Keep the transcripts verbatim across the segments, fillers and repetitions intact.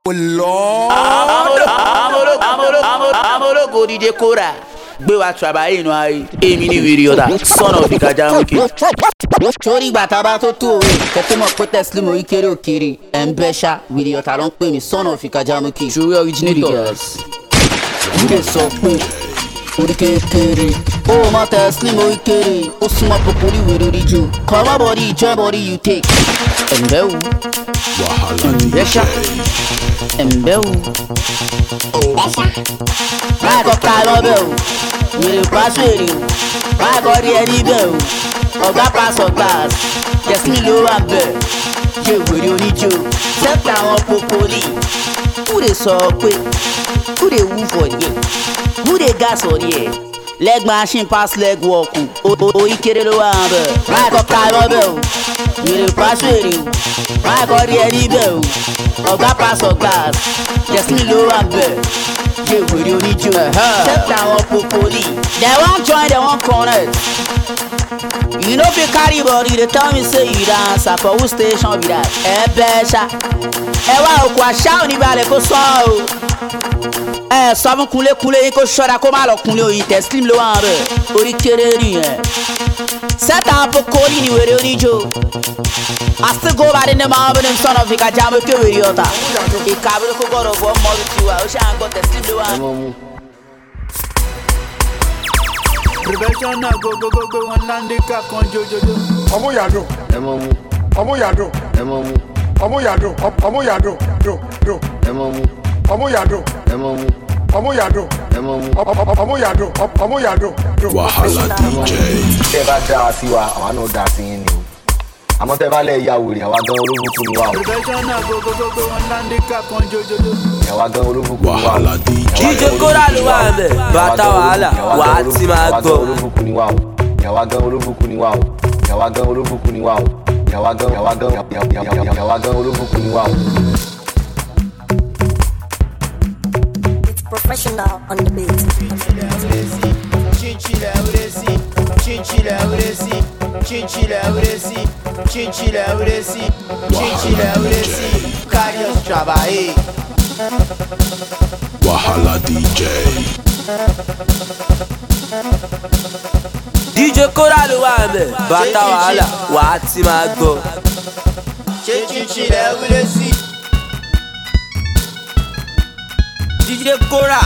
Amologo D J Kora gbé wa trabalhei no aí èmi ní wìrì ọ̀dà son of Ìkàjàmùkì. Sórí ìgbà tá a bá tó tó òwe kẹ́kẹ́ mọ̀ pé Teslim orí kéré òkèrè ẹ̀ ń bẹ́ ṣá wìrì ọ̀tà ló ń pè mí son of Ìkàjàmùkì. Ṣòwò originators wúlò sọ pé orí kékeré ó mọ Teslim orí kéré ó súnmọ́ pòpòlì wèrè orí jù cover body join body you take. ẹ̀ ń bẹ́ wù ẹ̀ ń bẹ́ ṣá ẹ̀ ń bẹ́ wù. Vai comprar no meu, me parceiro. Vai agora é de meu, oga passa o gás. Yes me lo ambe, je wuri onijo. Set down popoli. Who dey so quick? Who dey woo for ye? Who dey gas for ye? Leg machine pass leg walk. O o ikere lo ambe. Vai comprar no meu, me parceiro. Vai agora é de meu, oga passa o gás. Yes me lo ambe. Je wuri onijo. Set down popoli. They won't join, they won't connect. You know fi carry body, they tell me say you dance for who station be that? Eh besha. Eh wa okwa sha oni balẹ̀ kó sọ o. Eh sọ fún kunle kunle yín kó ṣọ́ra kó má lọ kunle oyin Teslim ló wà ńbẹ̀. Orí kéré nìyẹn. Set down popoli ni wèrè onijo. I still go by the name of them son of Ìkàjàmùkì wèrè ọ̀tà. Ìkàbí kó gbọ́dọ̀ bọ́ mọ́rù tiwa, ó ṣe à ń gbọ́ Teslim ló wà ńbẹ̀. Prevention na go go go go one landika kan jojojo. Ọmọ yàdó. Ẹ mọ mu. Ọmọ yàdó. Ẹ mọ mu. Ọmọ yàdó. Ọmọ yàdó. Do do. Ẹ mọ mu. Ọmọ yàdó. Ẹ mọ mu. Ọmọ yàdó. Ẹ mọ mu. Ọmọ yàdó. Ọmọ yàdó. Wàhálà D J. Tẹ́ bá dáa sí wa, àwa náà dáa sí yín ni o. Àmọ́ tẹ́ bá lẹ̀ ya wèrè, àwa gan olóbùkú ni wa o. Prevention na go go go go one landika kan jojojo. Àwa gan olóbùkú ni wa o. Wàhálà D J. D J Kora ló wà ńbẹ̀, bàtà wàhálà, wà á ti máa gbọ́. Àwa gan olóbùkú ni wa o. Àwa gan olóbùkú ni wa o. Àwa gan olóbùkú ni wa o. Àwa gan àwa gan àwa gan olóbùkú ni wa o. It's professional on the beat. Chinchilla uresi, chinchilla uresi, chinchilla uresi, chinchilla uresi, chinchilla uresi. Carlos trabalhei. Wàhálà D J. D J Kora ló wà ńbẹ̀, bàtà wàhálà, wà á ti máa gbọ́. Chinchilla uresi. D J Kora.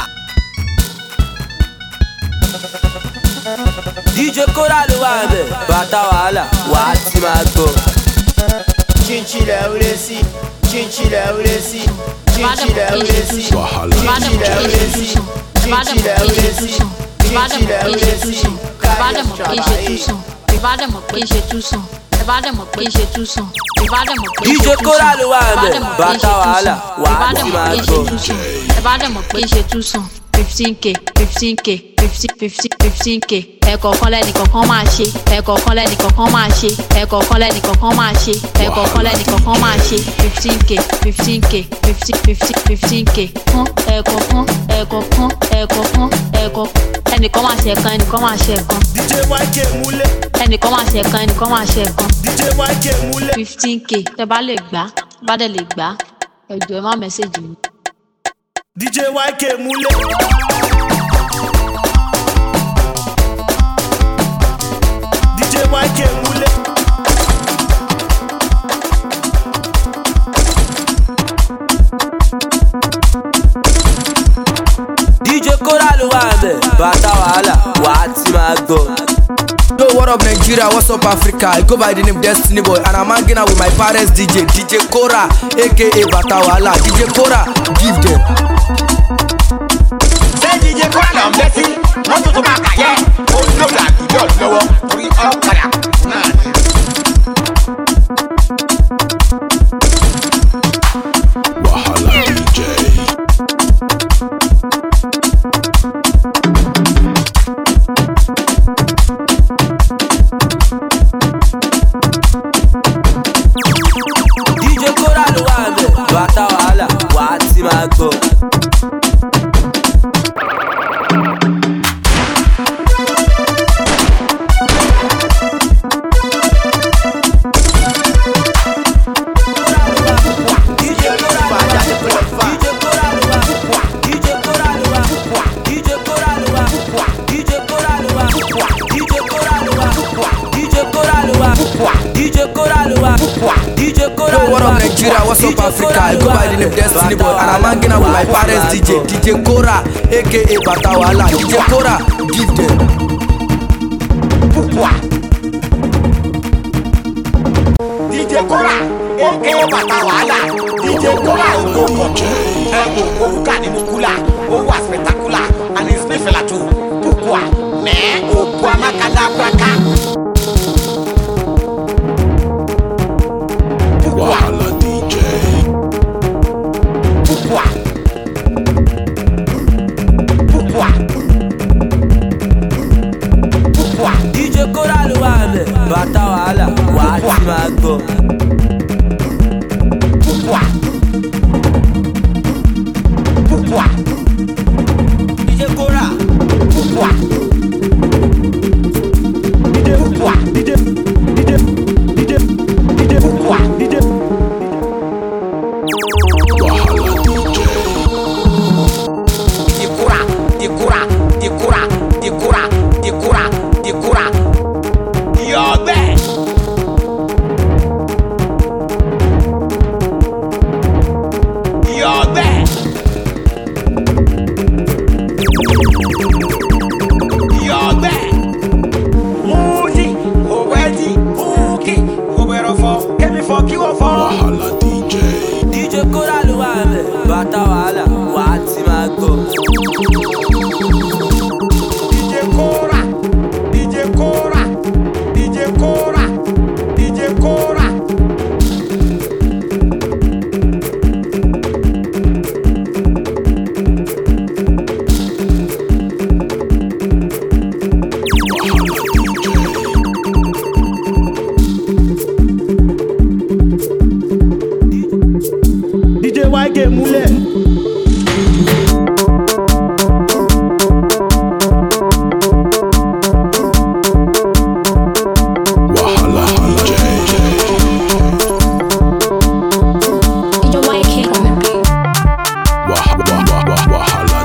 D J Kora ló wà ńbẹ̀, bàtà wàhálà, wà á ti máa gbọ́. Chinchilla uresi, chinchilla uresi, chinchilla uresi, Wàhálà D chinchilla J. uresi, chinchilla uresi, chinchilla uresi. Carlos trabalhei. D J Kora ló wà ńbẹ̀, bàtà wàhálà, wà á ti máa gbọ́. fifteen k fifteen k fifteen k ẹ̀kọ̀ọ̀kan lẹ́nìkọ̀ọ̀kan máa ṣe ẹ̀kọ̀ọ̀kan lẹ́nìkọ̀ọ̀kan máa ṣe ẹ̀kọ̀ọ̀kan lẹ́nìkọ̀ọ̀kan máa ṣe ẹ̀kọ̀ọ̀kan lẹ́nìkọ̀ọ̀kan máa ṣe fifteen k fifteen k fifteen k fún ẹ̀kọ̀ọ̀kan ẹ̀kọ̀ọ̀kan ẹ̀kọ̀ọ̀kan ẹ̀kọ̀ọ̀kan ẹnìkan máa ṣe ẹ̀kan ẹnìkan máa ṣe ẹ̀kan D J Y K múlẹ̀. ẹnìkan máa ṣe ẹ̀kan ẹnìkan máa ṣe ẹ̀kan D J Y K múlẹ̀. fifteen k tẹ bá lè gbà bá dẹ̀ lè gbà ẹ jọ̀ọ́ ẹ má mẹ́sẹ̀jì mi. D J Y K múlẹ̀. D J Y K múlẹ̀. D J Kora ló wà ńbẹ̀, bàtà wàhálà, wà á ti máa gbọ́. Yo, what up Nigeria, what's up Africa? I go by the name Destiny Boy and I'm hanging out with my parents D J, D J Kora, aka Bata Wala. D J Kora, give them. Say D J Kora lọ mbẹ́sí, wọ́n tuntun máa kà yẹ, ó ń lọ́wọ́ àdúgbò lọ́wọ́, orí ọ̀kadà náà ni. Wàhálà D J. D J Kora ló wà ńbẹ̀, bàtà wàhálà, wà á ti máa gbọ́. D J Kora ló wà ńbẹ̀, go by the name Destiny Boy, and I'm hanging out with my parents D J, D J Kora, aka Bata Wahala. D J Kora, give them. Pourquoi? D J Kora, aka Bata Wahala. D J Kora go control. Un go go nínú kula, ó wà spectacular, and it's me fella too. Pourquoi? Mais au bois macadabraka. Wahala D J. Pourquoi? Pourquoi? Pourquoi? D J Kora ló wà ńbẹ̀, Bata Wahala, wà á ti máa gbọ́. Pourquoi? Pourquoi? D J Kora. Pourquoi? Pourquoi? Pourquoi? Décora, décora, décora, décora, décora, décora. Yobé. Yobé. Yobé. Moody, Owedi, Uki, Oberofo, Kemi for Kiwofo. Wahala D J. D J Kora ló wà ńbẹ̀, Bata Wahala, wà á ti máa gbọ́. D J Kora, D J Kora, D J Kora, D J Kora. D J Y K múlẹ̀. Wahala D J. D J Y K on the beat. Wahala Wahala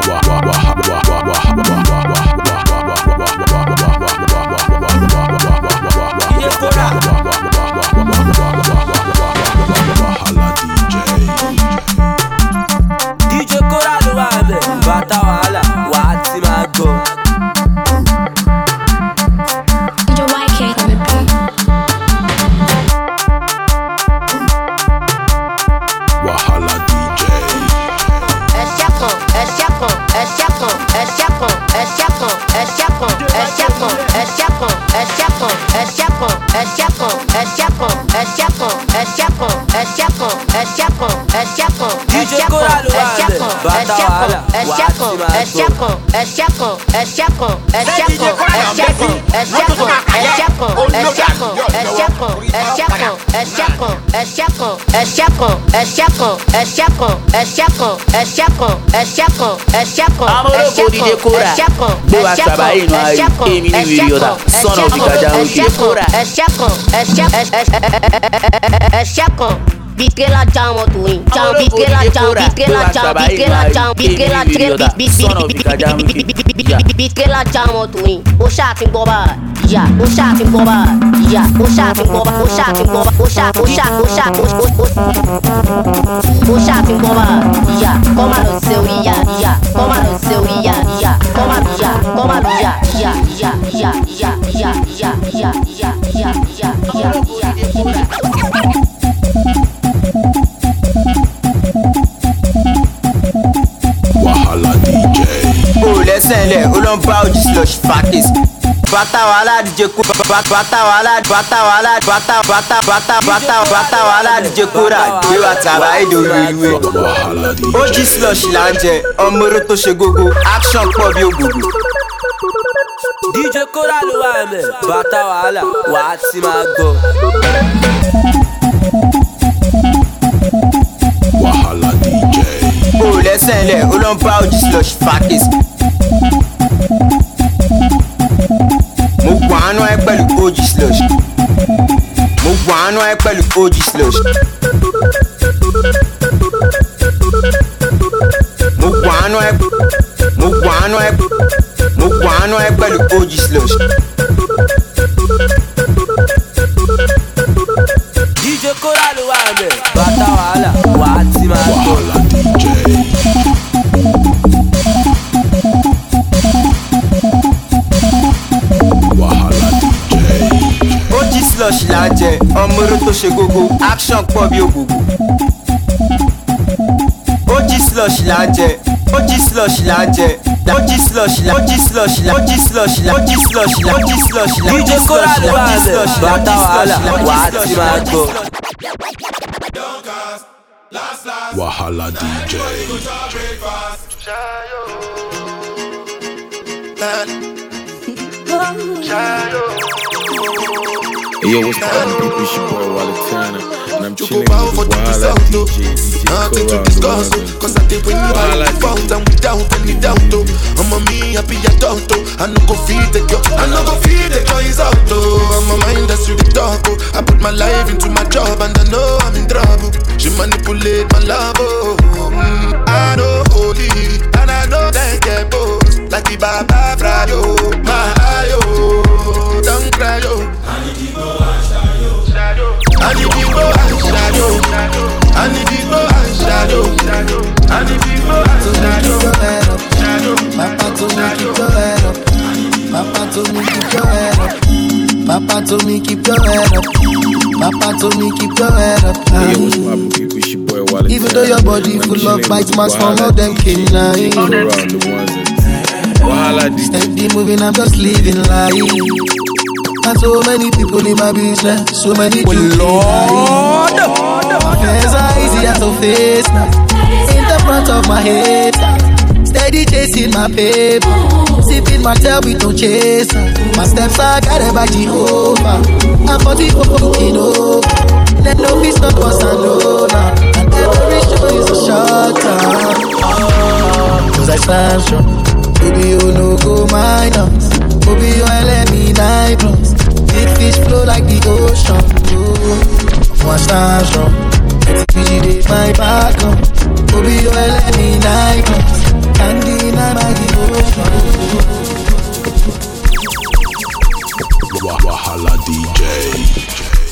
D J Kora. D J Kora ló wà ńbẹ̀, Bata Wahala, wà á ti máa gbọ́. D J Y K on the beat. Wahala D J. Eşapon, eşapon, eşapon, eşapon, eşapon, eşapon, eşapon, eşapon, eşapon, eşapon, eşapon, eşapon, eşapon, eşapon, eşapon, eşapon, eşapon, D J Kora ló wà ńbẹ̀, Bata Wahala, wà á ti máa gbọ́. eşapon, eşapon, eşapon, eşapon, eşapon, eşapon, eşapon, eşapon, eşapon, eşapon, eşapon, eşapon, eşapon, eşapon, eşapon, eşapon, eşapon, eşapon, eşapon, I'm a local D J Kora. Go and trabalhar no ar, Emi ni Virioda, son of Ikaja D J Kora. Eşapon, eşapon, Bitrela jam o tuin, jam bitrela jam, bitrela jam, bitrela jam, bitrela tre, bitrela jam o tuin. O chatin boba, ya, o chatin boba, ya, o chatin boba, o chatin boba, o chat, o chat, o chat, o chatin boba, ya. Toma no seu ia, ya, toma no seu ia, ya, toma ya, toma ya, ya, ya, ya, ya, ya, ya, ya, ya, ya, ya, ya, ya. Wahala D J. Oh, lẹ́sẹ̀ lẹ̀, ó lọ ń bá ojú slush fakis. Bata Wahala D J Kora, Bata Wahala, Bata Wahala, Bata Bata Bata Bata Bata Wahala D J Kora. Gbé wa tàbá èdè olúwe. Wahala D J. Ojú slush là ń jẹ, ọmọ oró tó ṣe gógó, action pọ̀ bí ògògò. D J Kora ló wà ńbẹ̀, Bata Wahala, wà á ti máa gbọ́. Wahala D J. Oh, lẹ́sẹ̀ lẹ̀, ó lọ ń bá ojú slush fakis. Mo gbọ́ àánú ẹ pẹ̀lú ojú slush. Mo gbọ́ àánú ẹ pẹ̀lú ojú slush. Mo gbọ́ àánú ẹ mo gbọ́ àánú ẹ mo gbọ́ àánú ẹ pẹ̀lú ojú slush. D J Kora ló wà ńbẹ̀, Bata Wahala, wà á slush là ń jẹ ọmọọrọ tó ṣe gógó action pọ̀ bí ògògò. O G slush là ń jẹ O G slush là ń jẹ O G slush là O G slush là O G slush là O G slush là O G slush là D J Kora ló wà bẹ̀ bàtà wàhálà wà á ti máa gbọ́. Wahala D J. Hey, yo, what's poppin', people? It's your boy Walatana, and I'm chillin' with the Wahala D J, D J Kora on the ones. Cause I think when you buy the phone and without any doubt, oh, I'm a me happy adult, oh. I no go feed the girl, I no go feed the girl is out, oh. I'm a mind that's really dark, oh. I put my life into my job and I know I'm in trouble. She manipulate my love, oh. Mm, I know holy, and I know they get both. Like the Baba Frayo, my ayo, don't cry, yo. I need to go and shadow. I need to go and shadow. I need to go and shadow. I need to go and shadow. Papa told me keep your head up. Papa told me keep your head up. Papa told me keep your head up. Papa told me keep your head up. Hey, yo, what's poppin', people? It's your boy Walatana. Even though your body full of bites, marks from all them canines. Wahala D J. Steady moving, I'm just living life. And so many people in my business, so many people in life. My friends are easier to face now. In the front of my head, steady chasing my paper, sipping my tail with no chaser. My steps are guided by Jehovah. I'm forty for looking over. Let no peace stop us alone. And every show is a short time. Cause I stand strong. Baby, you no go minus. Baby, you let me nine plus. Big fish flow like the ocean. Oh, one stand strong. P G did my back up. Baby, you let me nine plus. Can't deny my devotion. Wahala D J.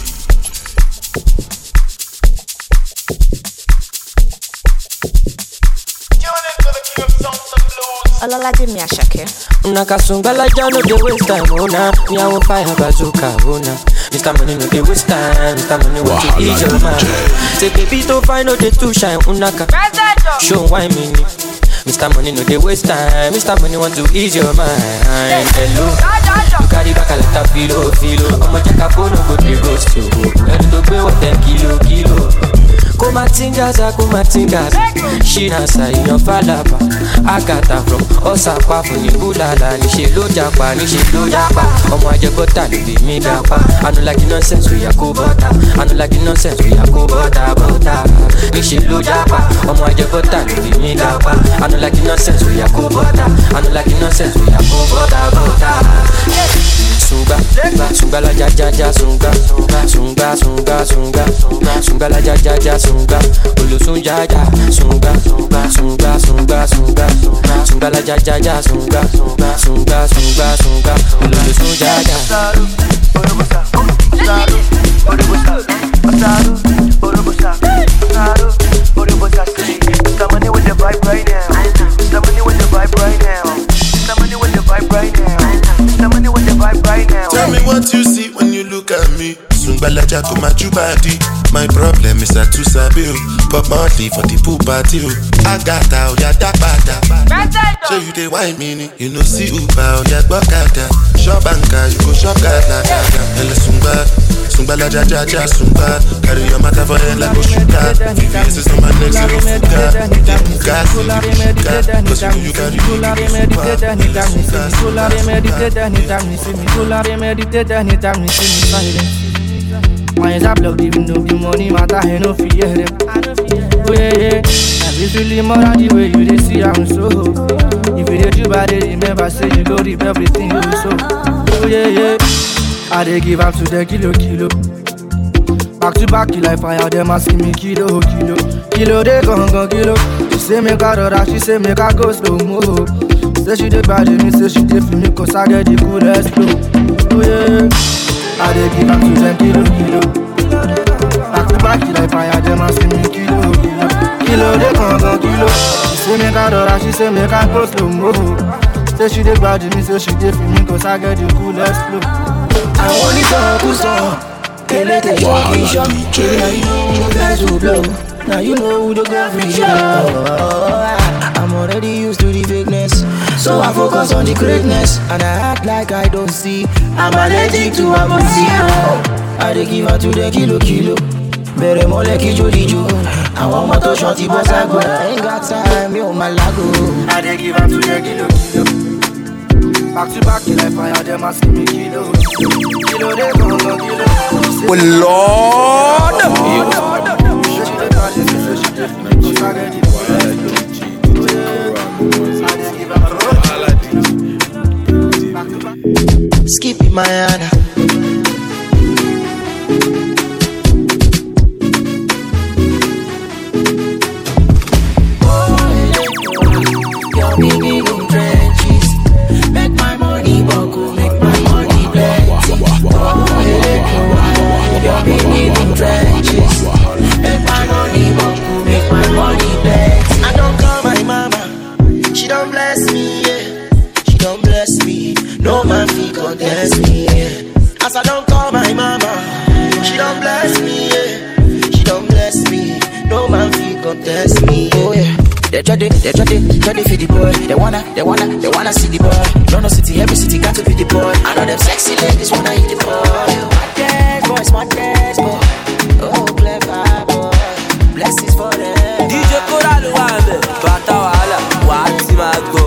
Olalaje mi Asake. Una kasungala no dey waste time, oh na. Me I won't fire bazooka, oh na. Mister Money no dey waste time, Mister Money want to ease your mind. Say baby to find no dey too shine, unaka. Show why me ni. Mister Money no dey waste time, Mister Money want to ease your mind. Hello, you carry back a lot of filo, filo. I'ma check a phone, no go dey ghost you. Ready to pay what ten kilo, kilo. Kumatingaza, kumatingaza. Shina sa iyan falapa. Agata from Osapa fún ní Búlàlà. Níṣe ló japa, níṣe ló japa. Ọmọ ajẹgbọ́ta ló lè mí dapa. I no like the nonsense we ya kó bọ́ta. I no like the nonsense we ya kó bọ́ta bọ́ta. Níṣe ló japa. Ọmọ ajẹgbọ́ta ló lè mí dapa. I no like the nonsense we ya kó bọ́ta. I no like the nonsense we ya kó bọ́ta bọ́ta. Sunga, sunga la ja ja ja sunga, sunga sunga sunga, sunga la ja ja ja sunga, olosun ja ja sunga, sunga sunga sunga, sunga la ja ja ja sunga, sunga sunga sunga, olosun ja ja. Somebody with the vibe right now. Somebody with the vibe right now. Somebody with the vibe right now. Somebody with the vibe right now. Tell me what you see when you look at me. Sungbalaja to my body. My problem is that too sabi. Pop monthly for the pool party. I got out, ya da bada. So you dey wine me, you know see Uber, ya gbokada. Shop banker, you go shop gada gada. Hele sungba, sungbalaja ja ja sungba. Carry your matter for head like Oshuka. V V S is on my neck, zero fuga. The buga, the buga. Cause you know you carry my eyes are blocked, even though the money matter, I no fear them. Oh yeah, yeah. And if you really more than the way you they see, I'm so. If you did you bad, remember say you go reap everything you sow. Oh yeah, yeah. I they give up to the kilo, kilo. Back to back, like fire, them asking me kilo, kilo. Kilo, they gon' go kilo. She say make her rora, she say make her go slow mo. Say she did bad, me say she did for me, cause I get the coolest flow. Oh yeah. I dey give up to them kilo, kilo. Back to back, like fire, them asking me kilo, kilo. Kilo, they gon' go kilo. She say make her rora, she say make her go slow mo. Say she did bad, me say she did for me, cause I get the coolest flow. I want it all, who's on? Kele te show me show. Now you know who the guys who blow. Now you know who the girl free show. I'm already used to the fakeness, so I focus on the greatness. And I act like I don't see. I'm allergic to amnesia. I dey give her to the kilo kilo. Bere mo le ki jodi jo. I want my to shorty boss I go. I ain't got time, yo malago. I dey give her to the kilo kilo. Back to back, till I fire them asking me kilo. Kilo they gon' go kilo. Oh Lord. Skip it, Mayana. Your baby in trenches. Make my money buckle, make my money plenty. Your baby in trenches. Make my money buckle, make my money plenty. I don't call my mama, she don't bless me, yeah. She don't bless me, no man fi contest me, yeah. As I don't call my mama, she don't bless me, yeah. She don't bless me, no man fi contest me, oh yeah. They try to, they try to, try to feed the boy. They wanna, they wanna, they wanna see the boy. London City, every city got to be the boy. I know them sexy ladies wanna eat the boy. Smart dance, boy, smart dance, boy. Oh, clever boy. Blessings for them. D J Kora lo wa nbe, bata wahala, wa ti ma go.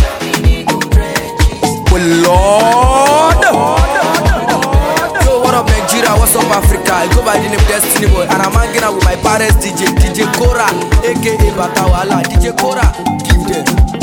Oh Lord. Yo, what up Nigeria? What's up Africa? I go by the name Destiny Boy, and I'm hanging out with my parents D J, D J Kora, aka Bata Wahala. D J Kora, give them.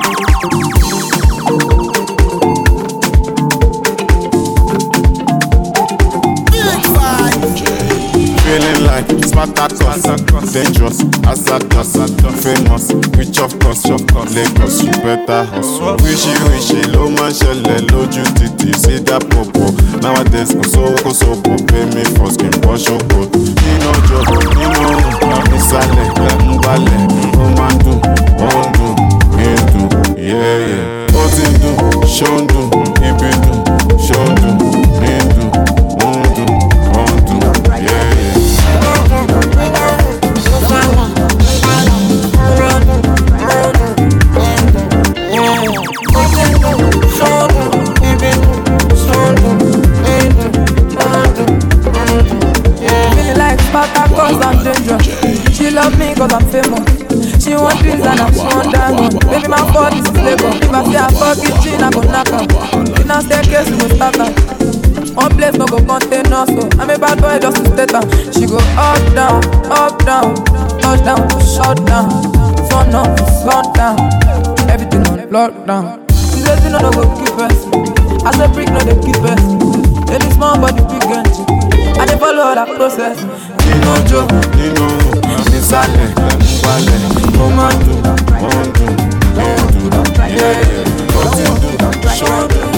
Feeling like Spartacus, dangerous, hazardous, famous, rich of course, Lagos, you better hustle. Wishy wishy, low man shelle, lójú títì, see that popo. Nowadays, kò sówó kò sópo, pay me for skin, wash your coat. Nínú ọjọ́, nínú òun, ìsàlẹ̀, ń balẹ̀, ó máa ń dùn, ó ń dùn, ń dùn, yeah yeah. Ó ti ń dùn, ṣó ń dùn, ibi dùn, ṣó ń dùn, ń dùn, ó ń dùn, ó ń dùn, yeah yeah. Cause I'm dangerous. She love me cause I'm famous. She want dreams and I'm one diamond. Baby my fault is labor. If I say I fuck it, she not gon' knock her. In a staircase we go start her. One place no go contain us, so I'm a bad boy just to state her. She go up down, up down, touch down, shut down, sun up, sun down, everything on lockdown. She says you know no go keep us. I say brick no they keep us. Any small body big energy. I dey follow that process. Nínú ọjọ́, nínú òun, ìsàlẹ̀, ń balẹ̀, ó máa ń dùn, ó ń dùn, ń dùn, yeah yeah. Ó ti ń dùn, ṣó ń dùn,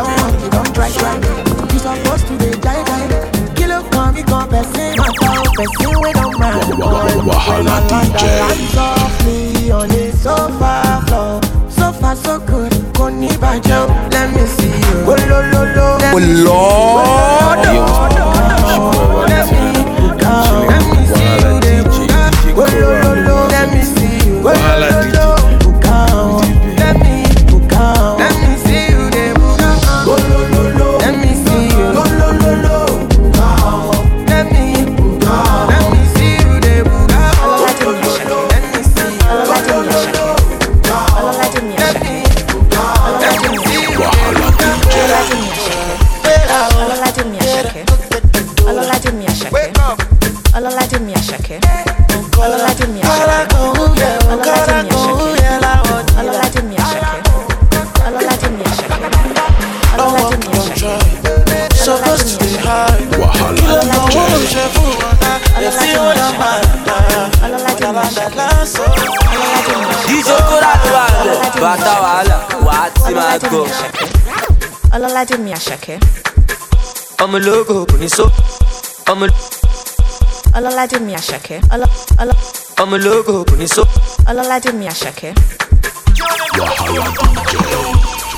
you supposed to be die die. Kill up, come, me come, person, my town, person, we don't mind. Wahala D J. Softly on the sofa floor. So far so good, koni bajo. Let me see you. Oh lo lo lo. Oh Lord. Let me go. Let me see you. Oh lo lo lo. Let me see you. Oh lo lo lo. Let me go. Let me see you. Oh lo lo lo. Let me see you. Oh lo lo lo. Let me go. Let me see you. Let me see you. D J Kora lo wa nbe, bata wahala, wa ti ma go. Ọlọ́ládé mi Àṣàkẹ́. Ọmọ ológo kò ní so. Ọmọ Ọlọ́ládé mi Àṣàkẹ́. Ọmọ ológo kò ní so. Ọlọ́ládé mi Àṣàkẹ́. Wahala D J.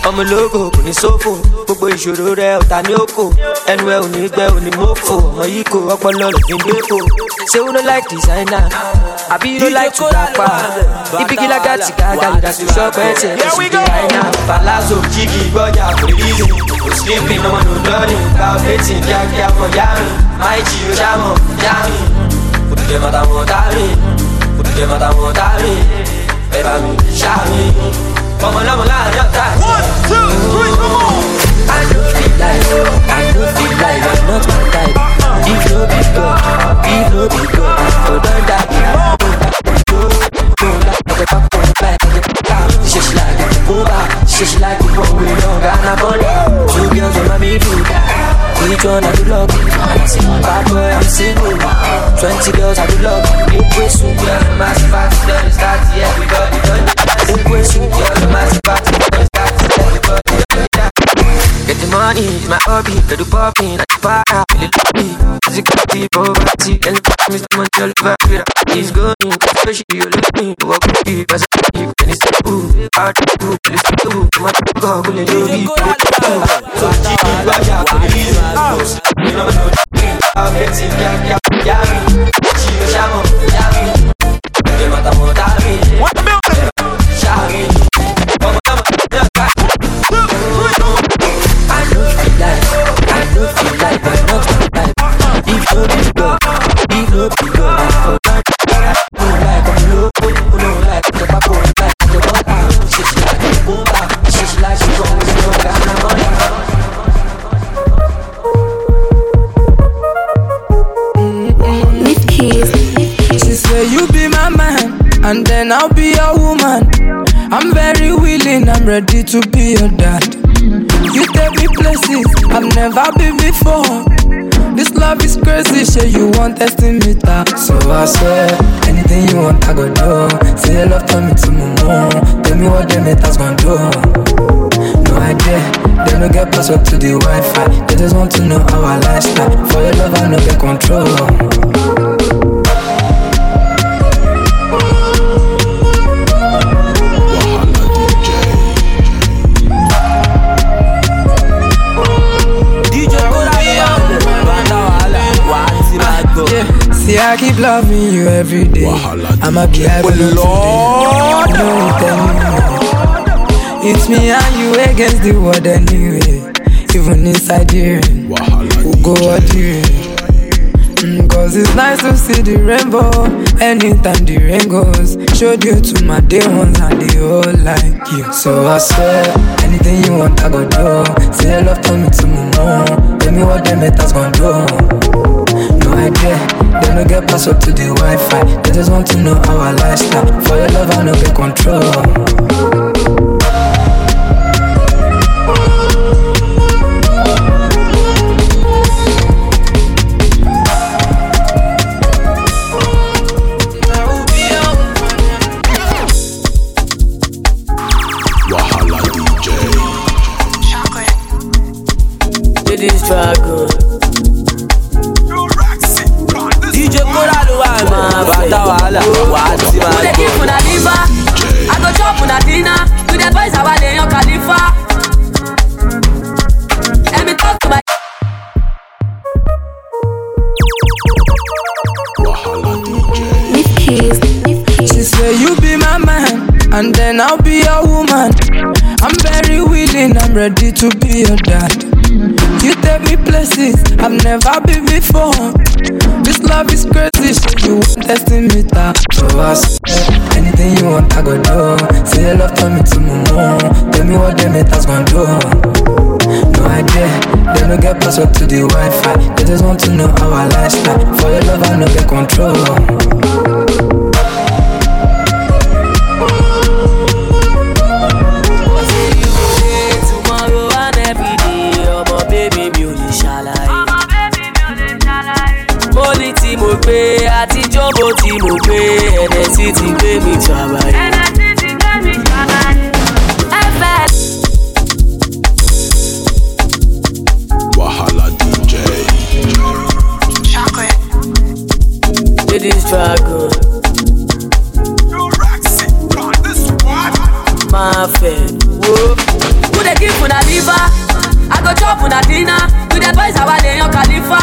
ọmọ ológo kò ní sófò gbogbo ìṣòro rẹ ọ̀tá ní òkò ẹnu ẹ ò ní gbẹ ò ní mọ́fò ọmọ yìí kò ọpọlọ lọ fi ń dépò ṣé wọ́n no like designer àbí you no like to dapa ibi kí lága ti gàgà lè dàtú ṣọ́ọ̀pù ẹ̀tẹ̀ ẹ̀sùn designer palazzo jígì gbọ́jà kò rí rí kò sleeping ọmọ nù lọ́ọ̀nì ká ọ̀fẹ́tì kíákíá mọ̀ yá mi máì jí o ṣá mọ̀ yá mi òdìdẹ mọ̀tà mọ̀tà mi òdìdẹ mọ̀tà mọ̀tà mi ẹ bá mi ṣá mi ọmọ lọ́mọ láàrin ọ̀tá. one two three come on. I don't feel like I don't feel like you're not my type. If no be God, if no be God, oh don't die. Go, go like a pop, like a pop. She's like a boba, she's like a one we don't got no money. Two girls on my middle, each one I do love. Bad boy I'm single, twenty girls I do love. Big way soon, girl, massive party done start, yeah everybody done. Big way soon, girl, massive party done start, everybody done. Get the money, it's my hobby. Get the popping, like the para, feel it love me. As you got the poverty, and the Mister Money all over it. He's going, especially you look me. Walk with me, cause I keep and it's the boo. Hard to do, it's the boo. My God, will you do me? So cheap, but yeah, for the reason. You know, no, I'll get it, yeah, yeah, yeah, me. She was shaman, yeah, me. You mata mota me. What the hell? Shari. Come on, come on. I don't feel like, I don't feel like I'm not my type. If you be good, if you be good, oh don't you like I'm low, oh no like the back on like the water. She's like a boomba, she's like she's always young and I'm on Lift keys. She say you be my man, and then I'll be your woman. I'm very willing, I'm ready to be your dad. You take me places I've never been before. This love is crazy, shit, you want testing me that. So I swear, anything you want, I go do. Say your love, turn me to my mom. Tell me what them haters gon' do. No idea, they don't get password to the Wi-Fi. They just want to know our lifestyle. For your love, I know get control. See, I keep loving you every day. I'ma be having you Lord. It's me and you against the world anyway. Even inside here, we'll go out here. Mm, Cause it's nice to see the rainbow. Anytime the rain goes, showed you to my day ones and they all like you. So I swear, anything you want I go do. Say your love turn me to my mom. Tell me what them haters gon' do. No idea, they don't get password to the Wi-Fi. They just want to know our lifestyle. For your love I no get control. Struggle. D J Kora lo wa ma bata wala wa ti ma. We dey give una liver, I go chop una dinner. We dey boys our dey on Khalifa. Let me talk to my. Lift keys. She say you be my man, and then I'll be your woman. I'm very willing, I'm ready to be your dad. You take me places I've never been before. This love is crazy, shit, you want testing me that. So I swear, anything you want I go do. Say your love turn me to my mom. Tell me what them haters gon' do. No idea, they don't get password to the Wi-Fi. They just want to know our lifestyle. For your love I no get control. Mo gbé àtijọ́ bó ti mo gbé ẹ̀nẹ́sì ti gbé mi ṣàbàyè. ẹ̀nẹ́sì ti gbé mi ṣàbàyè. ẹ̀fẹ̀. Wahala D J. Lady struggle. Máa fẹ̀ wo. Who dey dey give una liver, I go chop una dinner. To the boys I want your Khalifa.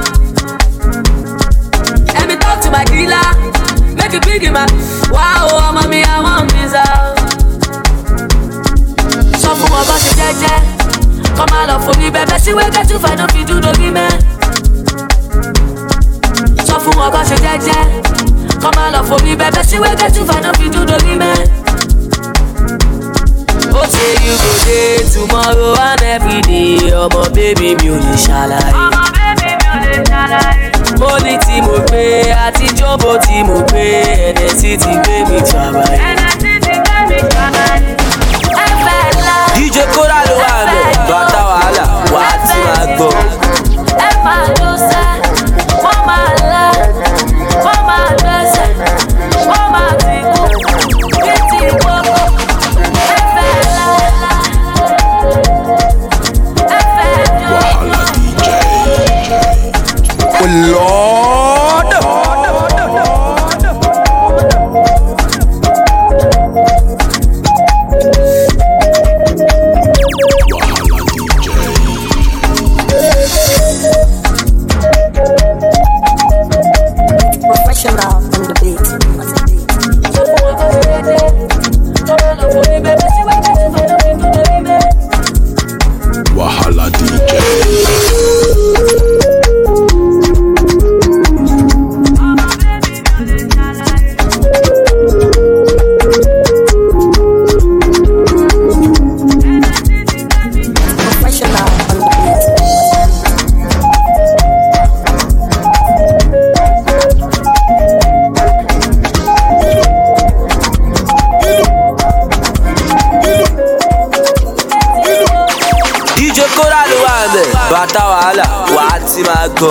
Let me talk to my dealer, make it big in my. Wow, mommy, I want pizza. Sọ fún wọn bá ṣe jẹ́jẹ́, kọ́ máa lọ fún mi bẹ́ẹ̀ sí wẹ́gẹ́ tí fàánù fi dúró bí mẹ́. Sọ fún wọn bá ṣe jẹ́jẹ́, kọ́ máa lọ fún mi bẹ́ẹ̀ sí wẹ́gẹ́ tí fàánù fi dúró bí mẹ́. Ó ṣe you go dey tomorrow and every day, ọmọ bébí mi ò lè ṣàlàyé. Ọmọ bébí mi ò lè ṣàlàyé. Mo ní tí mo gbé àti jọ́bọ̀ tí mo gbé, ẹ̀dẹ̀ sì ti gbé mi tàbáyé. Ẹ̀dẹ̀ sì ti gbé mi tàbáyé. D J Kora ló wà mẹ́, bàtà wàhálà wà á ti máa gbọ́. Ẹ máa lọ sẹ́, wọ́n máa lẹ́, wọ́n máa gbẹ́sẹ̀, wọ́n máa ti kú, bí ti gbogbo. Ẹ fẹ́ la, ẹ fẹ́ jọ. Wahala D J. Oh Lord. Professional on the beat. Wahala D J. Professional on the beat. D J Kora ló wà mẹ́, bàtà wàhálà wà á ti máa gbọ́.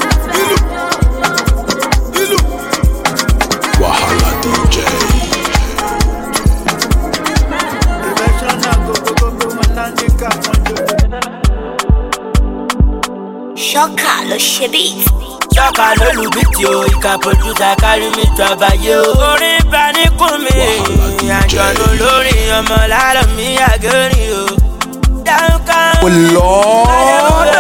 Wahala D J. Ṣọ́kà ló ṣe beat. Ṣọ́kà ló lu bíìtì o, ìka producer kárí mi tó àbáyé o. Orin bá ní kún mi, àjọ̀nù lórí ọmọ lálọ́ mi àgẹ́rì o. Oh Lord.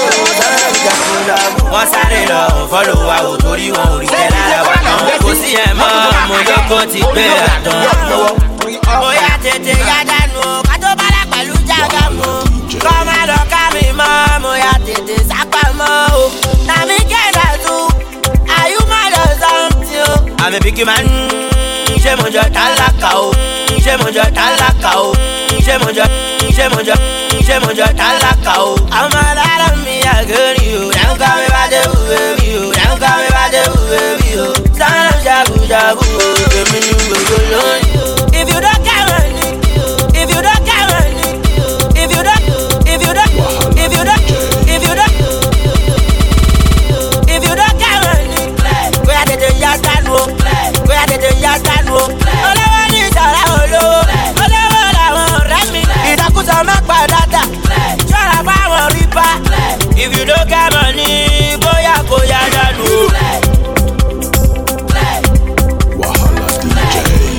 Wọ́n sáré lọ fọ́lọ̀ wa ò torí wọn ò rí tẹ́ lára wa náà. Kò sí ẹ̀ mọ́ mo lóko ti gbé àtàn. Bóyá tètè yá dànù o, ká tó bá dà pẹ̀lú jágà mu. Kọ́ má lọ ká mi mọ́, bóyá tètè sápá mọ́ o. Nàmi kẹ́dà tu, àyù má lọ sọ́ọ̀tì o. Àmì bíkí máa ń ṣe mo jọ tálákà o, ṣe mo jọ tálákà o, ṣe mo jọ ṣe mo jọ ṣe mo jọ tálákà o. Àwọn alára mi àgẹ́rì o, dáhùn ká mi bá dé wúwe mi o, dáhùn ká mi bá dé wúwe mi o. Sáárà jagunjagun o, èmi ni gbogbo lónìí o. If you don't get money, if you don't get money, if you don't, if you don't, if you don't, if you don't, if you don't get money, bóyá tètè yá dànù o, bóyá tètè yá dànù o. Olówó ní ìsọ̀rọ̀ olówó, olówó làwọn ọ̀rẹ́ mi. Ìdákùsọ̀ má padà dà, ṣọ́ra fáwọn rí bá. If you don't get money, bóyá kò yá dànù o. Wahala D J.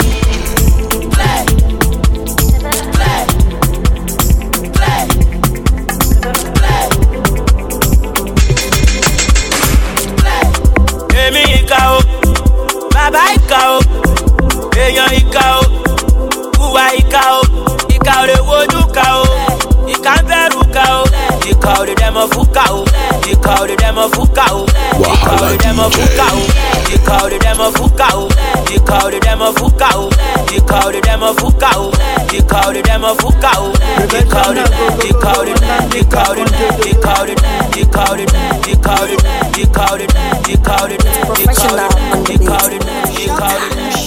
Èmi ìka o, bàbá ìka o, èèyàn ìka o, kúwa ìka o, ìka ò lè wojú ka o, ìka ń bẹ̀rù ka o, ìka ò lè dẹ́mọ̀ fún ka o, ìka ò lè dẹ́mọ̀ fún ka o, ìka ò lè dẹ́mọ̀ fún ka o, ìka ò lè dẹ́mọ̀ fún ka o, ìka ò lè dẹ́mọ̀ fún ka o, ìka ò lè dẹ́mọ̀ fún ka o, ìka ò lè dẹ́mọ̀ fún ka o, ìka ò lè ìka ò lè ìka ò lè ìka ò lè ìka ò lè ìka ò lè ìka ò lè ìka ò lè Professional on the ìka ò lè beat. ìka ò lè.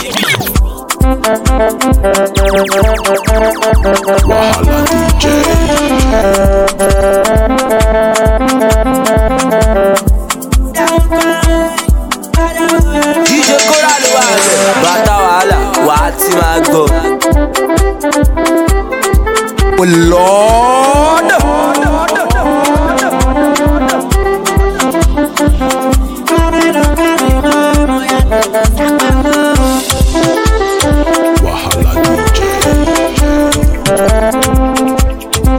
Wahala D J. D J Kora ló wà mẹ́, bàtà wàhálà wà á ti máa gbọ́. Oh Lord. Wahala D J.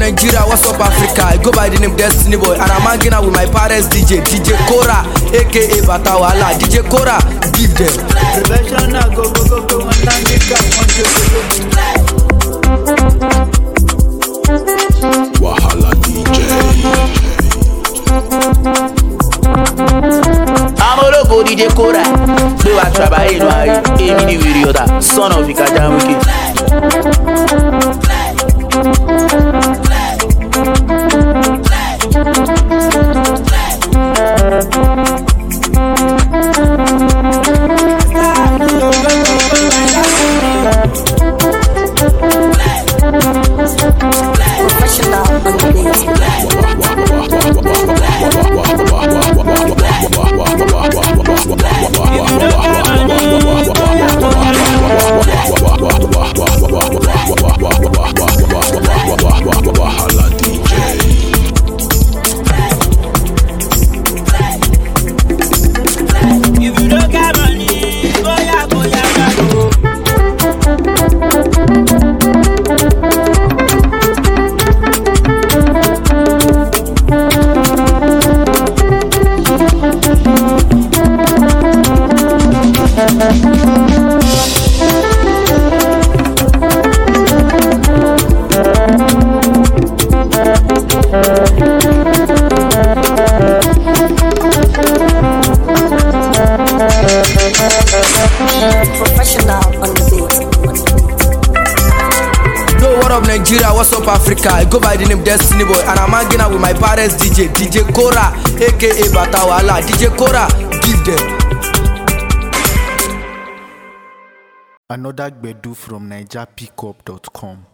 Nigeria, what's up Africa? I go by the name Destiny Boy, and I'm hanging out with my parents D J, D J Kora, aka Batawala. D J Kora, give them. Prevention na go go go go and land the car on Wahala D J. Amologo D J Kora, gbé wa trabaye inú ayé, èmi ni wèrè ọ̀dà, son of Ìkàjà wíkì. Nigeria, what's up Africa? I go by the name Destiny Boy, and I'm hanging out with my parents D J, D J Kora, aka Batawala. D J Kora, give them. Another Gbedu from Niger Pickup dot com.